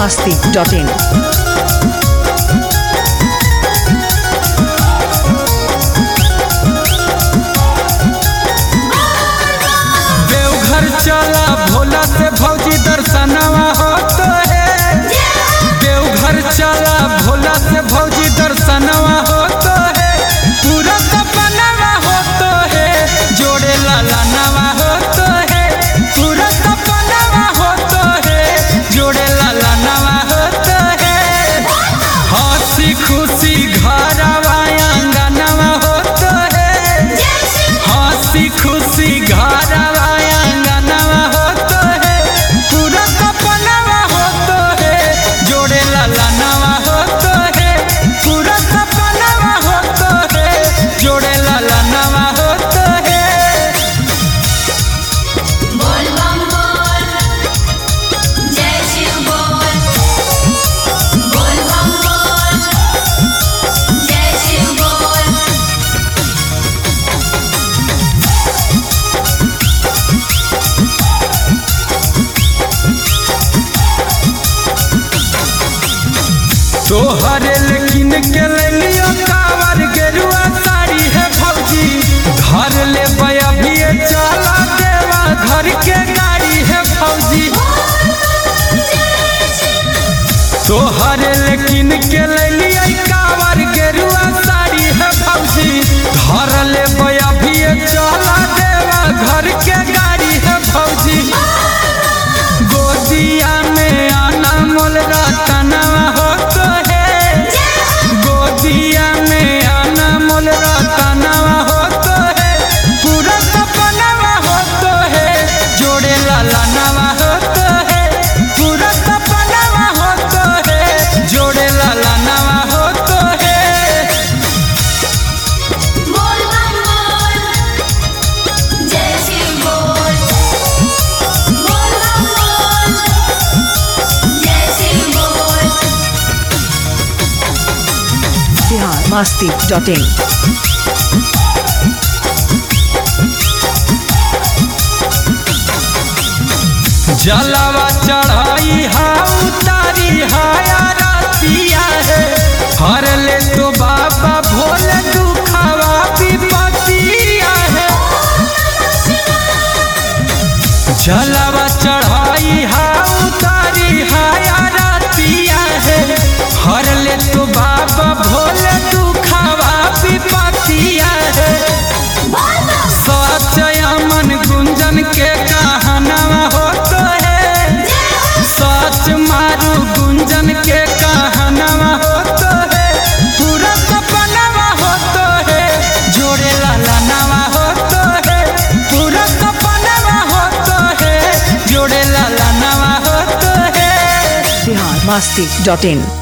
biharmasti.in। Deoghar चला भोला से भौजी दर्शनवा होतो है। देवघर चला भोला से भौजी दर्शनवा होतो है। पूरा सपनवा होतो है, जोड़े लाला नवा होतो है। पूरा सपनवा होतो है, जोड़े लाला नवा होतो है। हंसी खुशी घरवा आंगनवा होतो है। हंसी खुशी घरवा आंगनवा होतो है। पूरा सपनवा होतो है, जोड़े लाला नवा होतो है। पूरा सपनवा होतो है, जोड़े लाला नवा होतो है। बोल बम बोल, जय शिव बोल। बोल बम बोल, जय शिव बोल। तोहरे लेकिन के लियो कावर गेरुआ साड़ी है भौजी। घर ले अभी चला देवा घर के गाड़ी है भौजी। तोहरे लेकिन के लियो कावर गेरुआ साड़ी है भौजी। घर ले अभी चला देवा घर के गाड़ी है भौजी। गोदिया में आना मोल रतनवा होतो है। गोदिया में आना मोल रतनवा होतो है। पूरा सपनवा होतो है, जोड़े लाला नवा होतो है। पूरा सपनवा होतो है, जोड़े लाला नवा होतो है। बोल बम बोल, जय शिव बोल। बोल बम बोल, जय शिव बोल। biharmasti.in। जलवा चढ़ाई हा उतारी हाया रातिया है। हर ले तो बाबा भोले दुखावा विपतिया है। जलवा चढ़ाई हा उतारी हाया रातिया है। हर ले तो बाबा भोले दुखावा विपतिया है। सच अमन गुंजन के कहनवा होतो है। सच मारू गुंजन के कहनवा होतो है। पूरा सपनवा होतो है, जोड़े लाला नवा होतो है। पूरा सपनवा होतो है, जोड़े लाला नवा होतो है। biharmasti.in।